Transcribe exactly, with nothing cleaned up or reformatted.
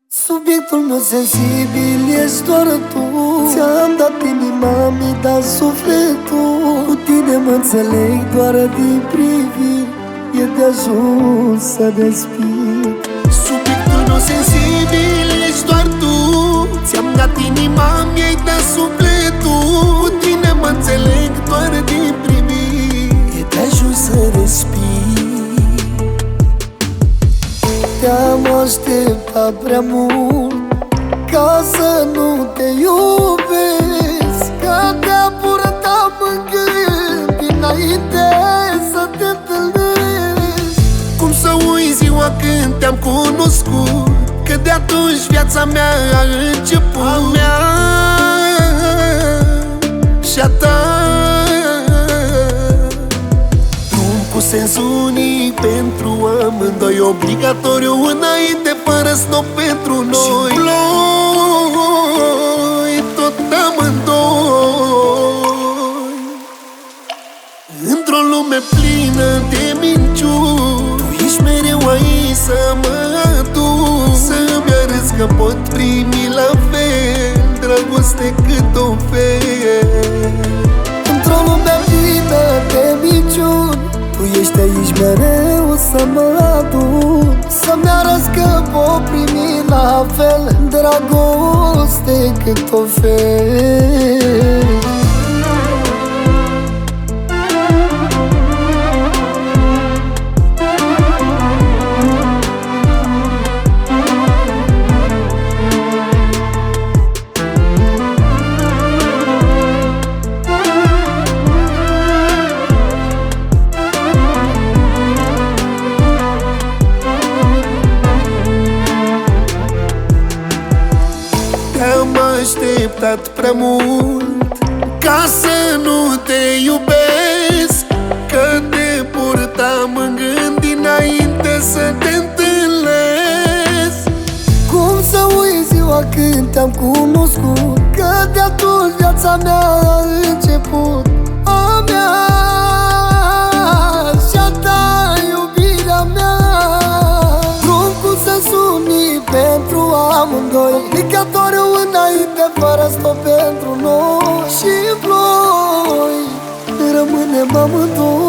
Subiectul meu sensibil ești doar tu. Ți-am dat inima, mi-ai dat sufletul. Cu tine mă înțeleg doar din priviri. E de ajuns să despir. Subiectul meu sensibil ești doar tu. Ți-am dat inima, mi-ai dat sufletul. Cu tine mă înțeleg doar din priviri. E de ajuns să respir. Te-am așteptat prea mult ca să nu te iubesc, ca te-a purtat în gând dinainte să te întâlnesc. Cum să uit ziua când te-am cunoscut, că de atunci viața mea a început. A mea și a ta, cu sens unic pentru amândoi, obligatoriu înainte, fără stop pentru noi. Și ploi tot amândoi într-o lume plină de minciuni. Tu ești mereu aici să mă aduci, să-mi arăți că pot primi la fel dragoste cât o fel. Într-o lume plină de minciuni, tu ești aici mereu să mă adun, să-mi arăți că pot primi la fel dragoste cât o fel. Te-am așteptat prea mult ca să nu te iubesc, că te purtam în gând dinainte să te întâlnesc. Cum să uit ziua când te-am cunoscut, că de atunci viața mea a început. A mea și-a ta, iubirea mea, drum cu sens unic pentru amândoi, obligatoriu înainte, fără stop pentru noi. Și ploi rămânem amândoi.